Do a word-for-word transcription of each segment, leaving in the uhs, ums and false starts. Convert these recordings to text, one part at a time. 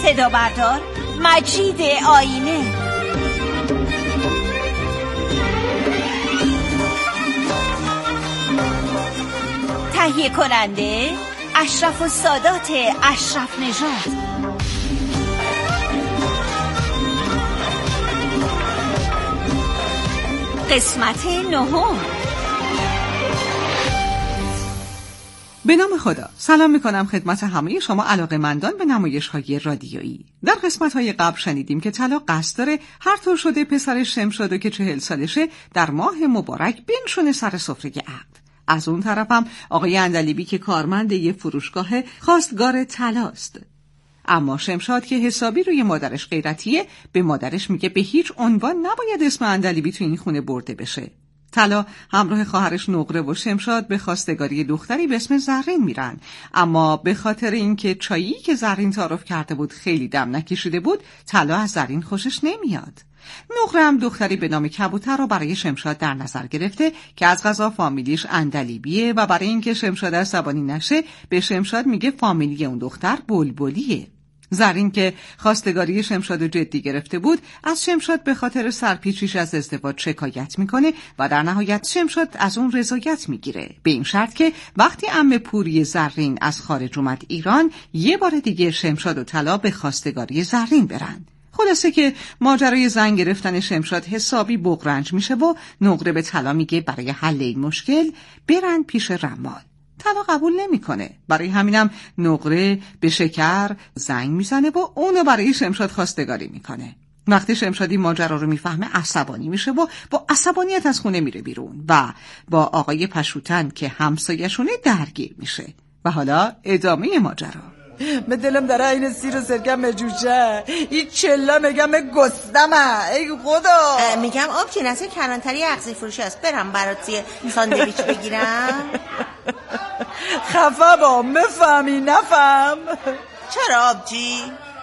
صدا بردار مجید آینه. تهیه کننده اشرف السادات اشرف نژاد. قسمت نهم. به نام خدا. سلام میکنم خدمت همه شما علاقه‌مندان به نمایش‌های رادیویی. در قسمت‌های قبل شنیدیم که طلا قصد داره هر طور شده پسر شمشادو که چهل سالشه در ماه مبارک بنشونه سر سفره عقد. از اون طرفم آقای اندلیبی که کارمند یه فروشگاه خواستگار طلاست. اما شمشاد که حسابی روی مادرش غیرتیه، به مادرش میگه به هیچ عنوان نباید اسم اندلیبی تو این خونه برده بشه. طلا همراه خواهرش نقره و شمشاد به خواستگاری دختری به اسم زرین میرن، اما به خاطر اینکه چایی که زرین تعارف کرده بود خیلی دم نکشیده بود، طلا از زرین خوشش نمیاد. نقره هم دختری به نام کبوتر رو برای شمشاد در نظر گرفته که از قضا فامیلیش اندلیبیه و برای اینکه شمشاد عصبانی نشه به شمشاد میگه فامیلی اون دختر بلبلیه. زرین که خواستگاری شمشاد جدی گرفته بود، از شمشاد به خاطر سرپیچیش از ازدواج شکایت میکنه و در نهایت شمشاد از اون رضایت میگیره، به این شرط که وقتی عمه پوری زرین از خارج اومد ایران، یه بار دیگه شمشاد و طلا به خواستگاری زرین برن. خلاصه که ماجرای زن گرفتن شمشاد حسابی بغرنج میشه و نقره به طلا میگه برای حل این مشکل برن پیش رمال. طلا قبول نمیکنه. برای همینم نقره به شکر زنگ میزنه و اونو برای شمشاد خواستگاری میکنه. وقتی شمشادی ماجرا رو میفهمه عصبانی میشه و با عصبانیت از خونه میره بیرون و با آقای پشوتن که همسایه‌شونه درگیر میشه. و حالا ادامه ماجرا. من دلم داره این سیر و سرکم مجوشه، این چلا میگم گستمه. ای خدا، میگم آب که نسه کلانتری اغذی فروشی هست، برم برات یه ساندویچ بگیرم. خفه با مفهمی نفهم. چرا آبجی؟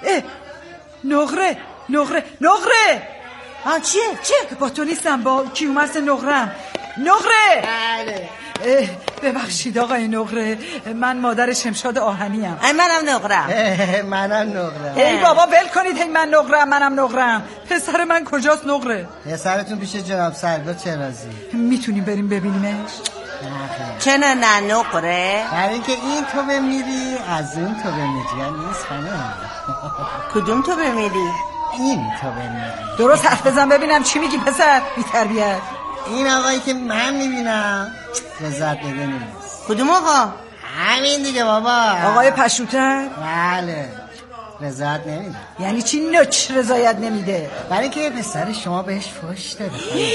نقره نقره نقره آه چیه؟ چیه؟ با تو نیستم، با کیومرس نقرم. نقره. بله. ببخشید آقای نقره، من مادر شمشاد آهنیم. ای منم نقرم. منم نقرم. ای بابا ول کنید، ای من نقرم منم نقرم. پسر من کجاست نقره؟ پسرتون پیش جناب سرگار چرازی. میتونیم بریم ببینیمش؟ چه نه نه نقره؟ برای اینکه این تو بمیری از اون تو بمیری نیست خانم. کدوم تو بمیری؟ این تو بمیری. درست حرف بزن ببینم چی میگی پسر بی تربیت. این آقایی که من میبینم لذت بده نیست. کدوم آقا؟ همین دیگه بابا، آقای پشوتن. بله، رضایت نمیده. یعنی چی نچ رضایت نمیده؟ برای اینکه پسر شما بهش فحش داده.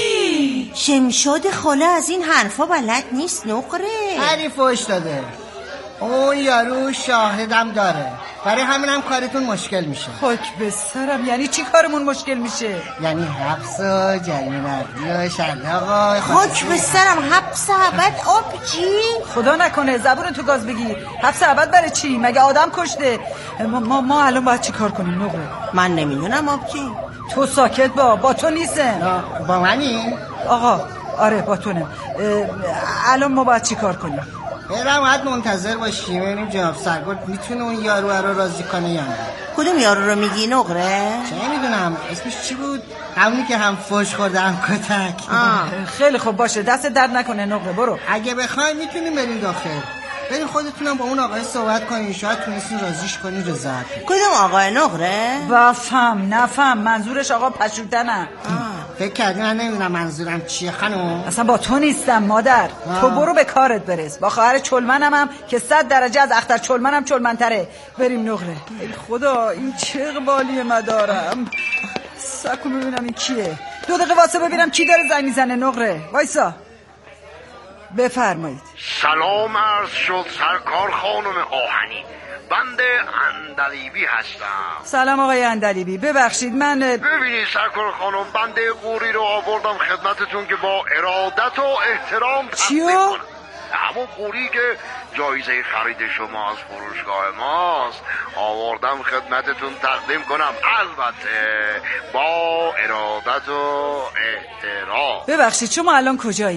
شمشاد خاله از این حرفا بلد نیست نقره. هری فحش داده، اون یارو شاهدم داره، برای همینم کارتون مشکل میشه. خاک به سرم. یعنی چی کارمون مشکل میشه؟ یعنی حبس و جریمه نقدی و شلاق. خاک به سرم. حبس ابد آبجی؟ خدا نکنه زبون تو گاز بگیر. حبس ابد برای چی؟ مگه آدم کشته؟ ما, ما, ما الان باید چی کار کنیم نقره؟ من نمیدونم آبجی. تو ساکت با با تو نیستم. با منی؟ آقا آره با تونم. الان ما باید چی کار کنیم؟ برم باید منتظر باشیم ببینیم جناب سرگرد میتونه اون یارو رو راضی کنه یا نه. کدوم یارو رو میگی نقره؟ چه میدونم اسمش چی بود؟ همونی که هم فوش خورده هم کتک. خیلی خوب باشه، دست درد نکنه نقره. برو اگه بخواید میتونیم بریم داخل، بریم خودتونم با اون آقای صحبت کنین، شاید تونستین راضیش کنین رضایت. کدوم آقای نقره؟ وفهم نفهم منظورش آقا پشوتنه. فکر کردی من نمیدونم منظورم چیه خانم؟ اصلا با تو نیستم مادر. آه. تو برو به کارت برس. با خواهر چلمنم هم که صد درجه از اختر چلمنم چلمنتره. بریم نقره. ای خدا این چه اقبالی مدارم. سکو ببینم این کیه. دو دقیقه واسه ببینم کی داره زنگ میزنه. نقره وایسا. بفرمایید. سلام عرض شد سرکار خانم آهنی، بنده اندلیبی هستم. سلام آقای اندلیبی، ببخشید من ببینید سرکار خانم، بنده قوری رو آوردم خدمتتون که با ارادت و احترام چیو؟ همون قوری که جایزه خرید شما از فروشگاه ماست آوردم خدمتتون تقدیم کنم، البته با ارادت و احترام. ببخشید شما الان کجایی؟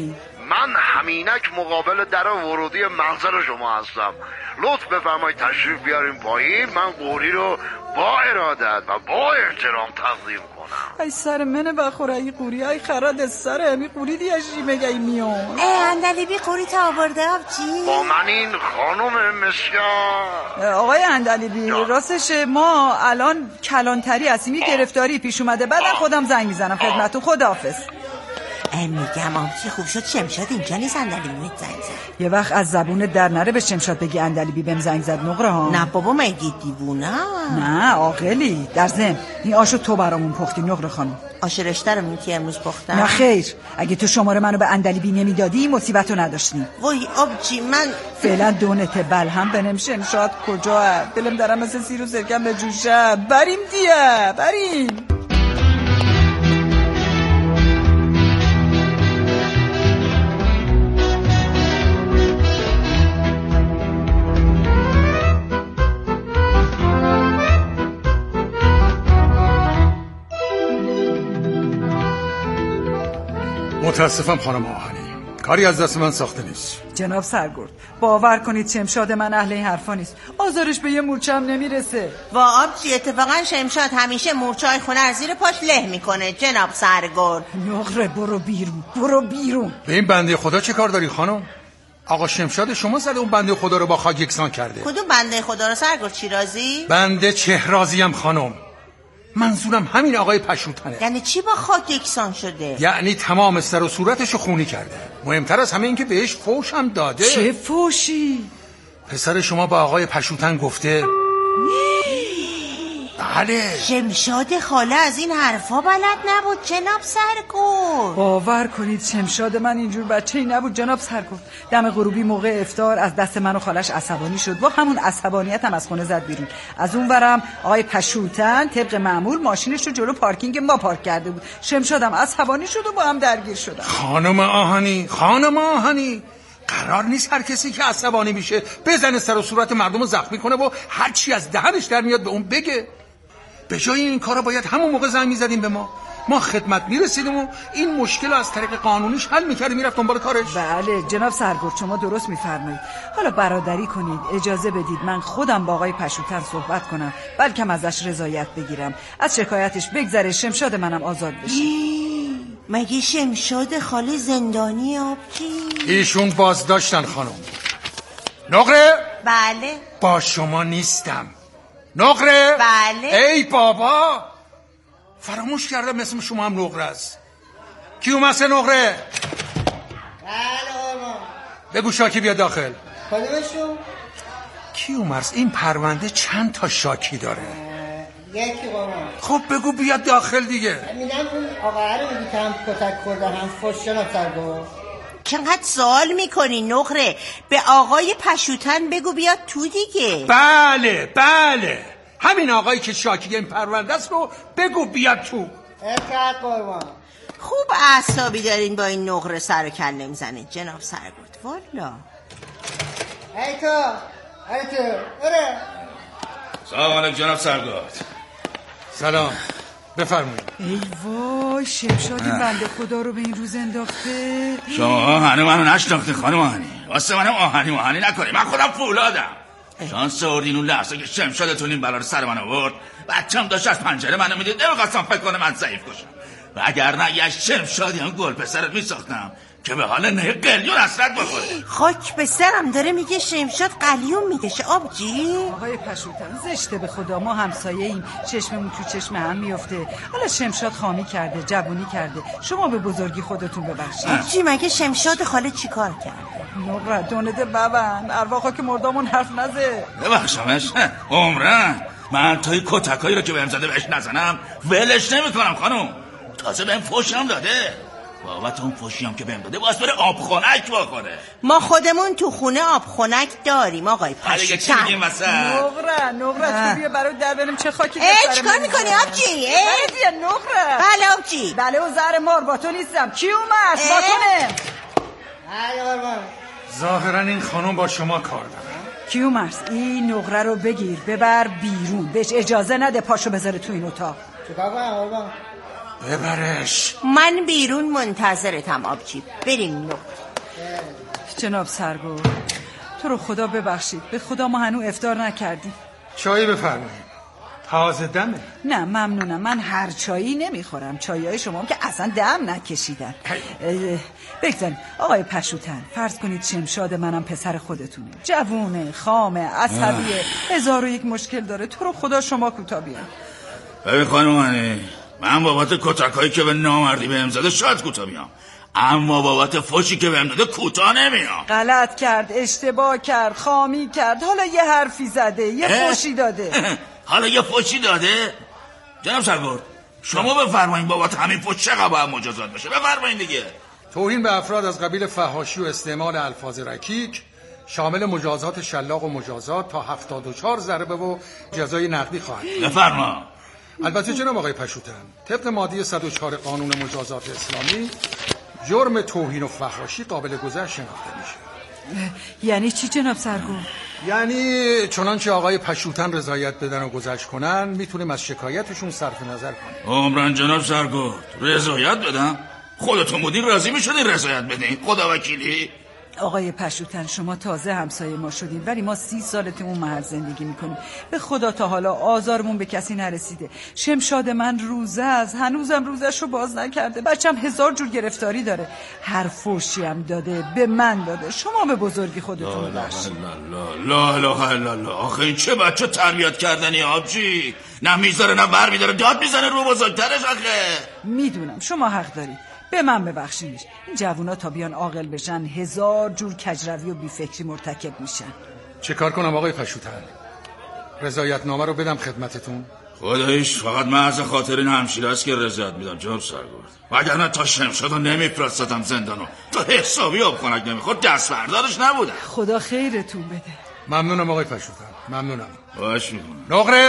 من همینک مقابل در ورودی منزل شما هستم. لطف بفرمایید تشریف بیاریم پایین. من قوری رو با ارادت و با احترام تقدیم کنم. ای سر منه بخوره ای قوری ای خراد سره می قوری دیشی مگه ای میون ای اندلیبی قوری تا آورده آبجی. با من این خانم مسکن. آقای اندلیبی راستش ما الان کلانتری هستیم، یه گرفتاری پیش اومده، بعدم خودم زنگ میزنم خدمتتون. خداحافظ. میگم آبجی خوب شد شمشاد اینجا نیست اندلیبی بهم زنگ زد. یه وقت از زبون در نره به شمشاد بگی اندلیبی بهم زنگ زد نقره ها. نه بابا مگه دیوونه؟ نه عاقلی. در ضمن این آشو تو برامون پختی نقره خانم. آش رشته رو میگی امروز پختم؟ نه خیر، اگه تو شماره منو به اندلیبی نمیدادی مصیبتو نداشتیم. وای آبجی من فعلا دونته بل هم بنم شمشاد کجا دلم دارم مثل سیر و سرکم به جوشه. بریم دیه بریم. متاسفم خانم آهنی، کاری از دست من ساخته نیست. جناب سرگرد باور کنید شمشاد من اهل این حرفا نیست، آزارش به یه مورچه هم نمیرسه. و آبجی اتفاقا شمشاد همیشه مورچه های خونه از زیر پاش له میکنه جناب سرگرد. نقره برو بیرون برو بیرون. به این بنده خدا چه کار داری خانم؟ آقا شمشاد شما زده اون بنده خدا رو با خاک یکسان کرده. کدوم بنده خدا رو سرگرد؟ چیرازی؟ بنده چهرازیم خانم، منظورم همین آقای پشوتنه. یعنی چی با خاک یکسان شده؟ یعنی تمام سر و صورتشو خونی کرده. مهمتر از همه این که بهش فوش هم داده. چه فوشی؟ پسر شما با آقای پشوتن گفته بله. شمشاد خاله از این حرفا بلد نبود جناب سرگرد. باور کنید شمشاد من اینجور بچه‌ای نبود جناب سرگرد. دم غروبی موقع افطار از دست من و خالش عصبانی شد، با همون عصبانیت هم از خونه زد بیرون. از اون ورم آقای پشوتن طبق معمول ماشینش رو جلو پارکینگ ما پارک کرده بود. شمشادم عصبانی شد و با هم درگیر شدن. خانم آهنی خانم آهنی قرار نیست هر کسی که عصبانی میشه بزنه سر و صورت مردم رو زخمی کنه و هر چی از دهنش در میاد به اون بگه. به جای این کارا باید همون موقع زنگ میزدیم به ما، ما خدمت میرسیدیم و این مشکل از طریق قانونیش حل میکردیم، میرفت دنبال کارش. بله جناب سرگرد شما درست میفرمایید. حالا برادری کنید، اجازه بدید من خودم با آقای پشوتن صحبت کنم، بلکه ازش رضایت بگیرم، از شکایتش بگذره، شمشاد منم آزاد بشه. مگه شمشاد خاله زندانی آبجی؟ ایشون بازداشتن خانم. نقره؟ بله. با شما نیستم. نقره؟ بله. ای بابا فراموش کردم اسم شما هم نقره است. کی اومد نقره؟ بله آقا. بگو شاکی بیا داخل. کدومشون؟ کی اومد؟ این پرونده چند تا شاکی داره؟ یکی قربان. خب بگو بیاد داخل دیگه. میگم اون آقا رو میگی که هم کتک خورده هم فوش جناب سرگرد. چقدر سوال میکنی نقره؟ به آقای پشوتن بگو بیاد تو دیگه. بله بله همین آقایی که شاکی این پرونده است رو بگو بیاد تو. اطاعت قربان. خوب اعصابی دارین با این نقره سر و کله میزنید جناب سرگرد. والا ای تو ای تو اره. سلام علیکم جناب سرگرد. سلام بفرمایید. ای وای شمشاد این بنده خدا رو به این روز انداخته. شما هنو منو نشناخته خانم آهنی، واسه منم آهنی آهنی نکنی، من خودم فولادم. شانس آوردین اون لحظه که شمشادتون این بلا رو سر من آورد، بچه‌م داشت از پنجره منو میدید، نمیخواستم فکر کنه من ضعیف کشم، و اگر نه یه شمشادی هم گل پسرت میساختم که به حال نه قلیون حسرت بخوره. خاک به سرم داره میگه شمشاد قلیون میکشه آبجی. آقای پشوتن زشته به خدا، ما همسایه ایم، چشممون تو چشم هم میفته. حالا شمشاد خامی کرده، جوونی کرده، شما به بزرگی خودتون ببخشید. آبجی مگه شمشاد خاله چی کار کرد؟ نقره دونده ببن ارواحا که مردامون حرف نزه. ببخشمش عمرن من توی کتکایی رو که بهم زده بهش نزنم ولش نمیکنم خانم. تازه بهم فوشم داده، بابت اون فوشی هم که بهم داده باز بره آب خنک بخوره. ما خودمون تو خونه آب خنک داریم آقای پشوتن. چی میگیم واسه نقره نقره تو بیا برای در بریم چه خاکی اه چیکار میکنی آبجی؟ اه نقره. بله آبجی. بله و زهر مار با تو نیستم. کی اومد؟ با تونه. بله قربان. ظاهرا این خانم با شما کار داره. کیومرث این نقره رو بگیر ببر بیرون، بهش اجازه نده پاشو بذاره تو این اتاق. چیکار کنم قربان؟ ببرش. من بیرون منتظرتم آبجی. بریم نقره. جناب سرگور، تو رو خدا ببخشید، به خدا ما هنوز افطار نکردیم. چایی بفرمایید، تازه دمه. نه ممنونم، من هر چایی نمیخورم، چایای شما هم که اصلا دم نکشیدن. بگذاریم آقای پشوتن، فرض کنید شمشاد منم پسر خودتونه، جوونه، خامه، عصبیه، هزار و یک مشکل داره، تو رو خدا شما کوتا بیان. ببین خانومانی، من بابت کتکایی که به نامردی بهم زده شاید کوتا بیام، اما بابت فوشی که بهم داده کوتا نمیام. غلط کرد، اشتباه کرد، خامی کرد، حالا یه حرفی زده، یه فوشی داده. حالا یه فوشی داده؟ جناب سرگرد شما بفرمایید بابت همین فوش چقدر باید مجازات بشه؟ بفرمایید دیگه. توهین به افراد از قبیل فحاشی و استعمال الفاظ رکیک شامل مجازات شلاق و مجازات تا هفتاد و چهار ضربه و جزای نقدی خواهد. بفرما. البته جناب آقای پشوتن، طبق ماده صد و چهار قانون مجازات اسلامی جرم توهین و فحاشی قابل گذشت شناخته میشه. یعنی چی جناب سرگور؟ یعنی چنانچه آقای پشوتن رضایت بدن و گذشت کنن میتونیم از شکایتشون صرف نظر کنیم. عمران جناب سرگرد رضایت بدم؟ خودتون بودین راضی میشدین رضایت بدین؟ خدا وکیلی. آقای پشوتن شما تازه همسایه ما شدین، ولی ما سی ساله تو اون محل زندگی میکنیم. به خدا تا حالا آزارمون به کسی نرسیده. شمشاد من روزه است، هنوزم روزش رو باز نکرده. بچم هزار جور گرفتاری داره، هر فوشی هم داده به من داده. شما به بزرگی خودتون ببخشید. لا لا لا لا، آخه این چه بچه تربیت کردنی آبجی؟ نه میذاره نه بر میداره، داد میزنه رو بزرگترش. آخه میدونم شما حق داری، به من ببخشینش. این جوونا تا بیان عاقل بشن هزار جور کجروی و بیفکری مرتکب میشن. چه کار کنم آقای پشوتن؟ رضایت نامه رو بدم خدمتتون؟ خدایش فقط محض خاطر این همشیره است که رضایت میدم جناب سرگرد، وگرنه تا شمشاد رو نمیفرستادم زندانو، تا حسابی آب خنک نمیخورد دست بردارش نبودم. خدا خیرتون بده. ممنونم آقای پشوتن، ممنونم. باش میکنم. نقره.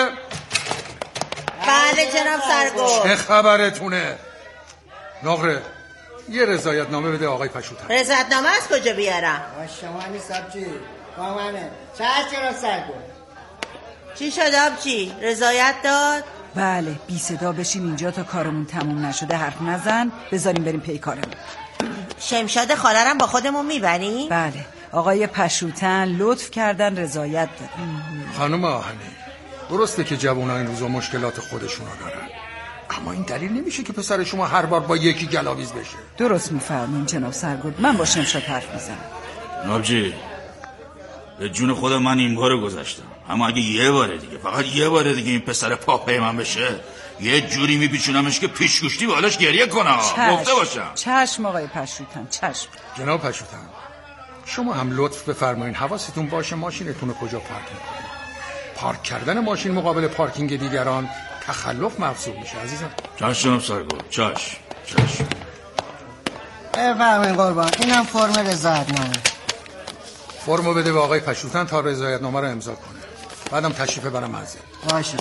بله جناب سرگرد. چه خبرتونه؟ نقره یه رضایت نامه بده آقای پشوتن. رضایت نامه از کجا بیارم؟ شما نیست آبجی، با منه. چه هست جناب سرگرد؟ چی شد آبجی؟ رضایت داد؟ بله، بی صدا بشیم اینجا تا کارمون تموم نشده، حرف نزن، بذاریم بریم پی کارمون. شمشاد خالرم با خودمون میبریم؟ بله، آقای پشوتن لطف کردن رضایت دادن. خانم آهنی، درسته که جوونا این روزا مشکلات خودشونا دارن، اما این دلیل نمیشه که پسر شما هر بار با یکی گلاویز بشه. درست میفرمایید جناب سرگرد، من با شمشاد حرف میزنم. آبجی به جون خودم من این بار گذاشتم، اما اگه یه باره دیگه، فقط یه باره دیگه این پسر پاپه من بشه، یه جوری میپیچونمش که پیشگوشتی بالاش گریه کنم. گفته باشم. چشم آقای پشوتن، چشم. جناب پشوتن شما هم لطف بفرمایید حواستون باشه ماشینتون رو کجا پارک میکنید. پارک کردن ماشین مقابل پارکینگ دیگران تخلف محسوب میشه عزیزم. چشم جناب سرگرد، چشم چشم. بفرمایید قربان، اینم فرم رضایت نامه. فرمو بده به آقای پشوتن تا رضایت نامه رو امضا کنه، بعدم تشریف برام منزل. باشه.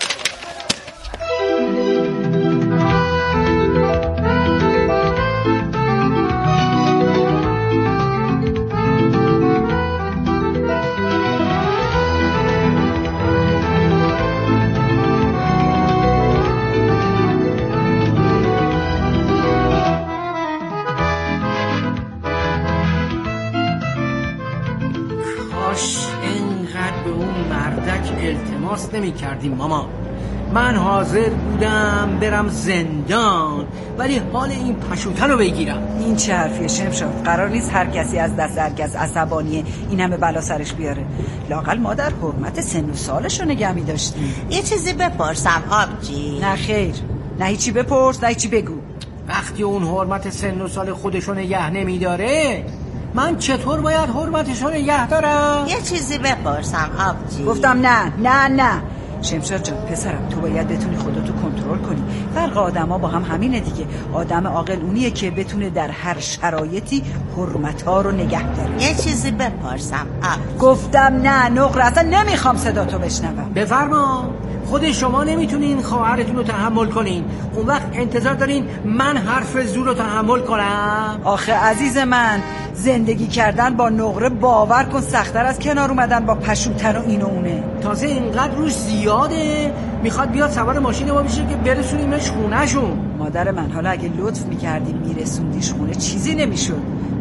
التماس نمی کردیم ماما، من حاضر بودم برم زندان ولی حال این پشوتن رو بگیرم. این چه حرفیه شمشاد؟ قرار نیست هر کسی از دست هر کس عصبانیه این همه بلا سرش بیاره. لااقل ما در حرمت سن و سالش رو نگه می داشتیم. یه چیزی بپرسم آبجی؟ نه خیر، نه هیچی بپرس نه هیچی بگو. وقتی اون حرمت سن و سال خودش رو نگه نمی داره، من چطور باید حرمتش رو نگه دارم؟ یه چیزی بپرسم آبجی؟ گفتم نه نه نه. شمشاد جان پسرم، تو باید بتونی خودتو کنترل کنی. فرق آدما با هم همینه دیگه. آدم عاقل اونیه که بتونه در هر شرایطی حرمت‌ها رو نگه داره. یه چیزی بپرسم آبجی؟ گفتم نه نقره، اصلا نمیخوام صدا تو بشنوم. بفرما. خود شما نمیتونین خواهرتون رو تحمل کنین، اون وقت انتظار دارین من حرف زور رو تحمل کنم؟ آخه عزیز من، زندگی کردن با نقره باور کن سخت‌تر از کنار اومدن با پشوتن و این و اونه. تازه اینقدر روش زیاده، میخواد بیاد سوار ماشین ما بشه که برسونیمش خونه‌شون. مادر من، حالا اگه لطف میکردی میرسوندیش خونه چیزی نمیشد.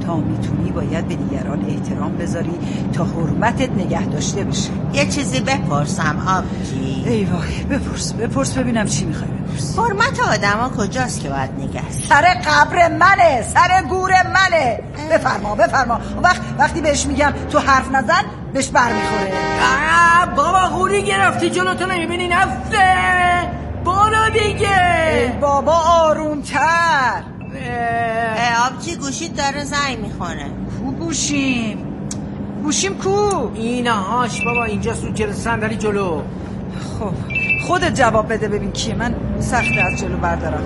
تا میتونی باید به دیگران احترام بذاری تا حرمتت نگه داشته بشه. یه چیزی بپرسم آبجی؟ ای وای، بپرس بپرس ببینم چی میخوای بپرس. حرمت آدم ها کجاست که باید نگه؟ سر قبر منه، سر گور منه. بفرما بفرما. وقت وقتی بهش میگم تو حرف نزن بهش بر میخوره. بابا غوری گرفتی جلوتو نمیبینی نفته بالا دیگه. ای بابا آرومتر. آبجی گوشید داره زنگ میخونه. کو گوشیم؟ گوشیم کو؟ اینه هاش بابا اینجا سو جل صندلی جلو. خب خودت جواب بده ببین کیه. من سخته از جلو بردارم.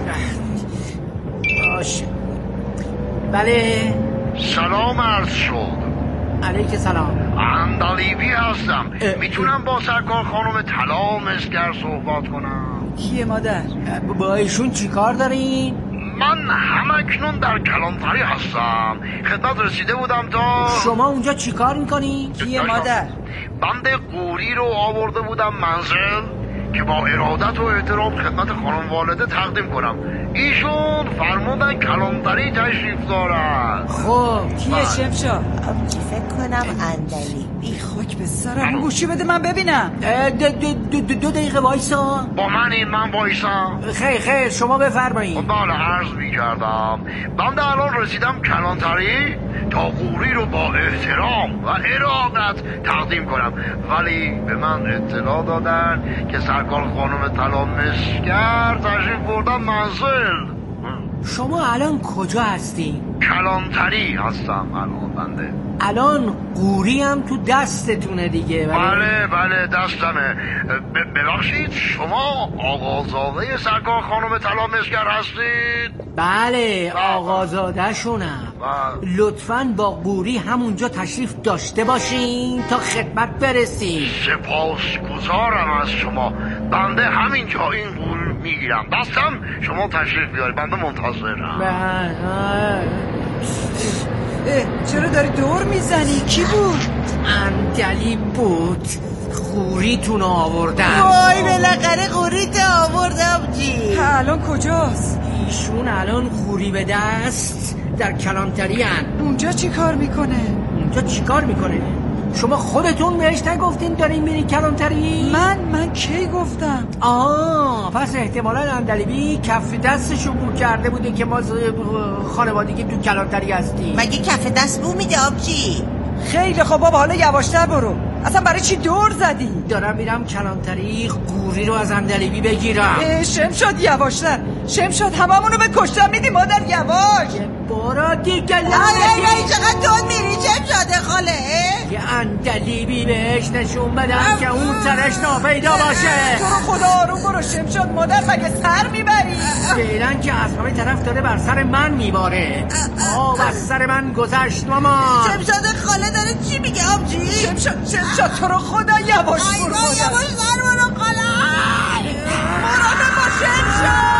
باشه. بله سلام عرض شد. علیک سلام. اندلیبی هستم. میتونم با سرکار خانم طلا مسگر صحبت کنم؟ کیه مادر؟ با ایشون چی کار دارین؟ من همکنون در کلانتری هستم. خدمت رسیده بودم تا شما اونجا چی کار میکنی؟ کیه مادر؟ بند قوری رو آورده بودم منزل که با ارادت و احترام خدمت خانم والده تقدیم کنم. ایشون فرمودن کلانتری تشریف دارن. خب کیه شمشاد؟ آبجی فکر کنم اندلیبی. خاک به سرم. گوشی بده من ببینم. دو دقیقه وایسا. با من این من وایسم. خیر خیر شما بفرمایید. بله عرض می کردم بنده الان رسیدم کلانتری تا قوری رو با احترام و ارادت تقدیم کنم، ولی به من اطلاع دادن که سرکار خانم طلا مسگر تشریف بردن منزل. شما الان کجا هستی؟ کلانتری هستم الان بنده. الان قوری هم تو دستتونه دیگه. بله بله دستمه. ببخشید شما آقازاده سرکار خانم طلا مسگر هستید؟ بله آقازاده شونم. لطفاً با قوری همونجا تشریف داشته باشین تا خدمت برسیم. سپاسگزارم از شما. بنده همینجا این قول میگیرم. دستم شما تشریف بیارید، بنده منتظرم. چرا داری دور میزنی؟ کی بود؟ اندلی بود. قوریتون آوردن. وای بالاخره قوریت آوردم جی. الان کجاست؟ ایشون الان قوری به دست در کلانتری هن. اونجا چی کار میکنه؟ اونجا چی کار میکنه؟ شما خودتون بهش نگفتین دارین میرین کلانتری؟ من من کی گفتم؟ آه پس احتمالا اندلیبی کف دستشو بو کرده بوده که ما خانوادگی تو کلانتری هستیم. مگه کف دست بو میده آبجی؟ خیلی خب بابا حالا یواشتر برو. اصلا برای چی دور زدی؟ دارم میرم کلانتری قوری رو از اندلیبی بگیرم. شمشاد یواشتر. شمشاد هممونو به کشتن میدی مادر. یواش برو دیگه. ای ای ای چقدر دون میری شمشاده خاله. یه اندلیبی بهش نشون بدم که اون سرش ناپیدا باشه. تو رو خدا آروم برو شمشاد. مادر مگه سر میبری؟ فعلا که از همه طرف داره بر سر من میباره. آب از سر من گذشت ماما. شمشاده خاله داره چی میگه آبجی؟ شمشاد شمشاد تو رو خدا یواش برو. یواش سر برو خاله. مراقب باش شمشاد.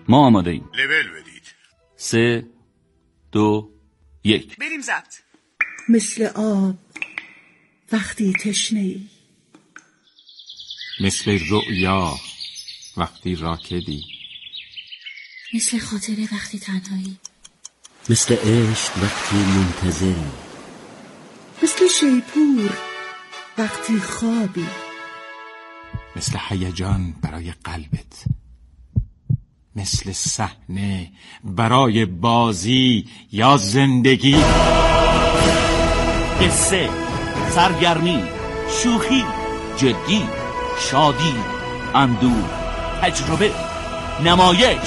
ما آماده ایم. لول بدید. سه دو یک بریم ضبط. مثل آب وقتی تشنه‌ای، مثل رؤیا وقتی راکدی، مثل خاطره وقتی تنهایی، مثل عشق وقتی منتظری، مثل شیپور وقتی خوابی، مثل هیجان برای قلبت، مثل صحنه برای بازی یا زندگی. قصه، سرگرمی، شوخی، جدی، شادی، اندوه، تجربه، نمایش.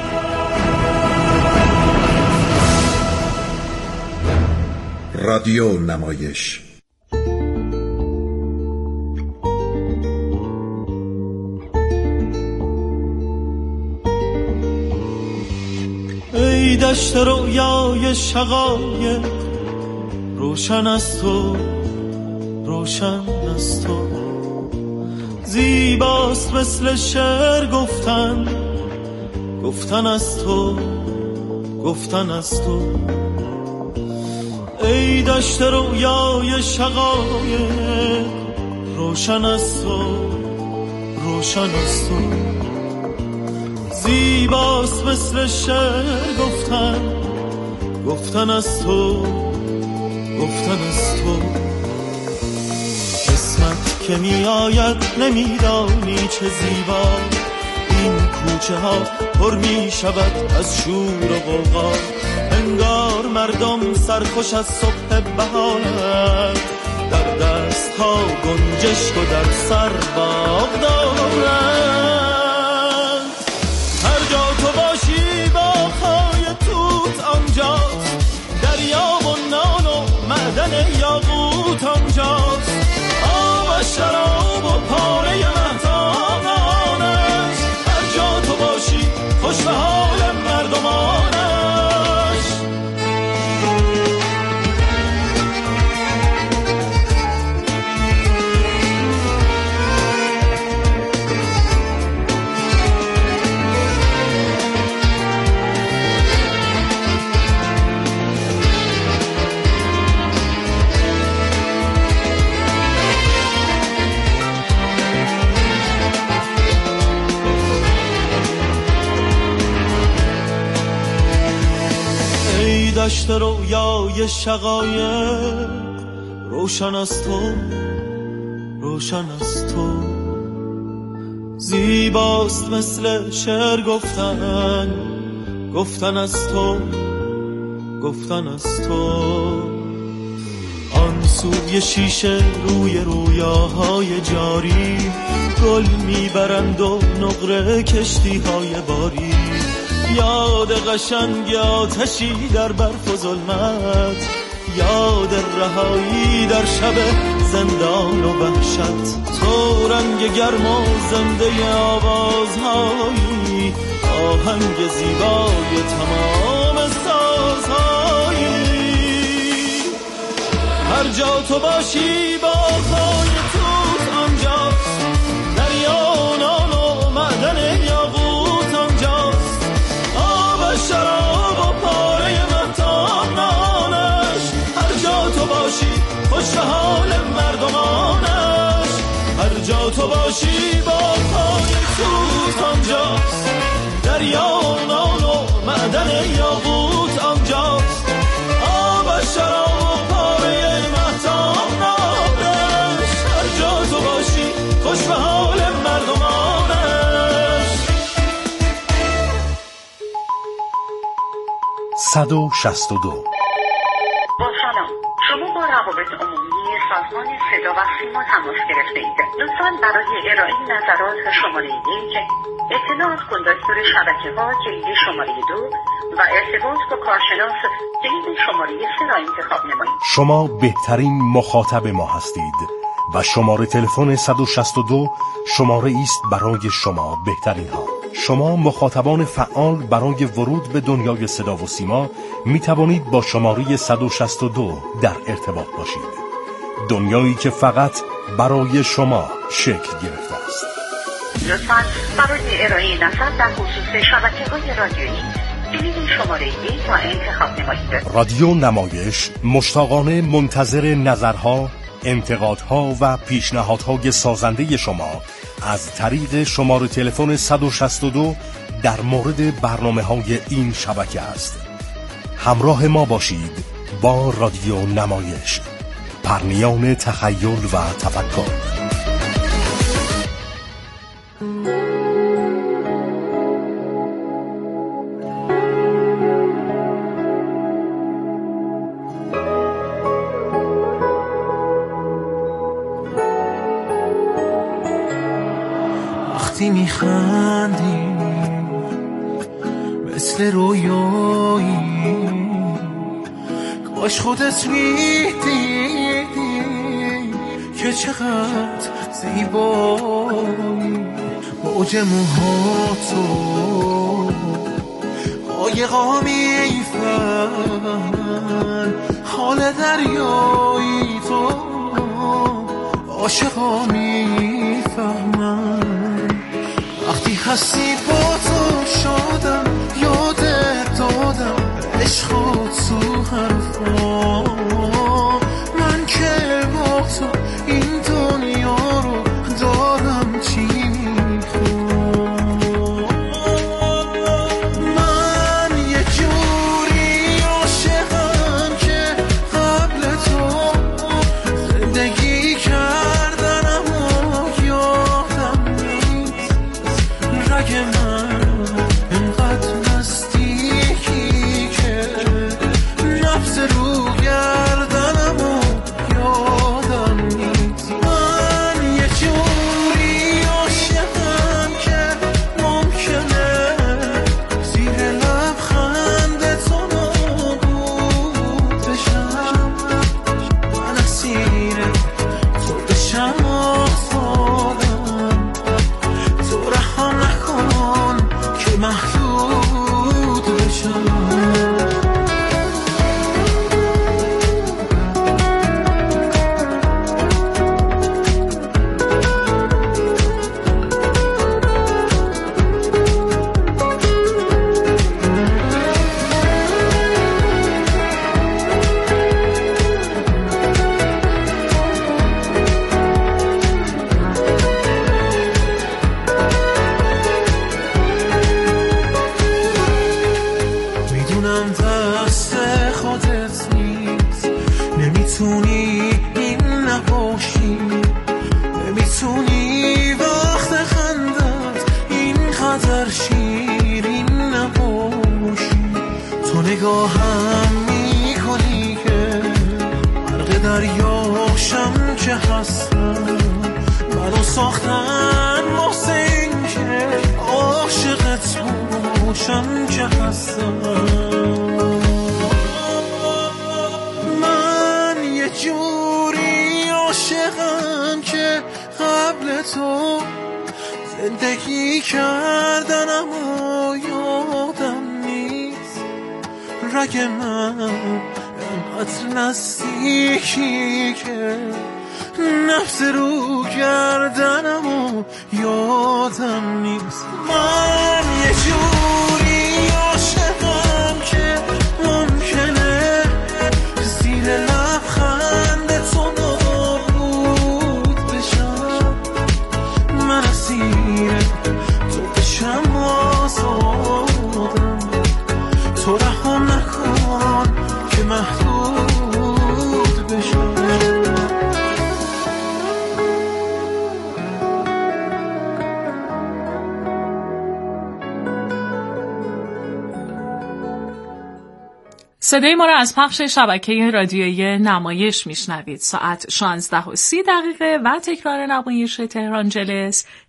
رادیو نمایش. ای دشت رویای شقایق، روشن از تو، روشن از تو، زیباست مثل شعر گفتن، گفتن از تو، گفتن از تو. ای دشت رویای شقایق، روشن از تو، روشن از تو، زیباست مثل شعر گفتن، گفتن از تو، گفتن از تو. قسمت که می آید نمیدانی چه زیبا، این کوچه ها پر می شود از شور و غوغا، انگار مردم سرخوش از صبح بهارند، در دست ها گنجشک و در سر باغ دارند. هر جا تو باشی باغ‌های توت آنجاست، دریا و نان و معدن یاقوت آنجاست، آب و شراب و پاره مهتابانش. هر جا تو باشی خوش به حال مردمانش. دشت رویای شقایق، روشن از تو، روشن از تو، زیباست مثل شعر گفتن، گفتن از تو، گفتن از تو. آن سوی شیشه روی رویاهای جاری، گل میبرند و نقره کشتی های باری، یاد قشنگ آتشی در برف و ظلمت، یاد رهایی در شب زندان و وحشت. تو رنگ گرم و زنده آوازهایی، آهنگ زیبای تمام سازهایی. هر جا تو باشی باغ‌های توت آنجاست، دریا و نان و معدن یاقوت آنجاست، شراب و پاره مهتابانش. هر جا تو باشی خوش به حال مردمانش. هر جا تو باشی با پای توت آنجاست، دریا و نان و معدن یاقوت آنجاست، آب و شراب و پاره مهتابانش. هر جا تو باشی خوش به حال مردمانش. صد و شصت و دو. با سلام، شما با روابط عمومی سازمان صدا و سیما تماس گرفته اید. لطفاً برای ارائه نظرات شماره یک، اطلاعات کن دستور شبکه‌ها کلید شماره دو و ارتباط با کارشناس کلید شماره سه را انتخاب نمایید. شما بهترین مخاطب ما هستید و شماره تلفن صد و شصت و دو شماره است برای شما بهترین ها. شما مخاطبان فعال برای ورود به دنیای صدا و سیما می توانید با شماره صد و شصت و دو در ارتباط باشید. دنیایی که فقط برای شما شکل گرفته است. لطفاً برای ارائه نظر در خصوص شبکه‌های رادیویی کلید شماره یک را انتخاب نمایید. رادیو نمایش مشتاقانه منتظر نظرها، انتقادها و پیشنهادهای سازنده شما از طریق شماره تلفن صد و شصت و دو در مورد برنامه‌های این شبکه است. همراه ما باشید با رادیو نمایش، پرنیان تخیل و تفکر. وقتی میخندی مثل رویایی، کاش خودت میدیدی که چقدر زیبایی. موج موهاتو قایقا میفهمن، حال دریایی تو عاشقا میفهمن. وقتی هستی با تو شادم، یادت دادم عشقات تو حرفا. من که با تو این دنیا رو دارم چی میخوام. من یه جوری عاشقم که قبل تو زندگی کردنم و یادم نیست. رگ من انقدر نزدیکی که نفس رو گردنم و یادم نیست. من یه جوری عاشقم که ممکنه زیر لبخند تو نابود بشم. من اسیر تو بشم آزادم، تو رها نکن که محدود بشم. میدونم دست خودت نیست، نمیتونی این نباشی، نمیتونی وقت خندت اینقدر شیرین نباشی. تو نگاهم میکنی که غرق دریاشم که هستم. منو ساختن واسه این که عاشقت باشم که هستم. من یه جوری عاشقم که قبل تو زندگی کردنم و یادم نیست. رگ من انقدر نزدیکی که نفس رو گردنم و یادم نیست. من یه جوری عاشقم که ممکنه زیر لبخند تو نابود بشم. من اسیر تو بشم آزادم، تو رها نکن که محدود بشم. صدای ما را از پخش شبکه رادیویی نمایش میشنوید. ساعت شانزده و سی دقیقه و تکرار نمایش تهران جلس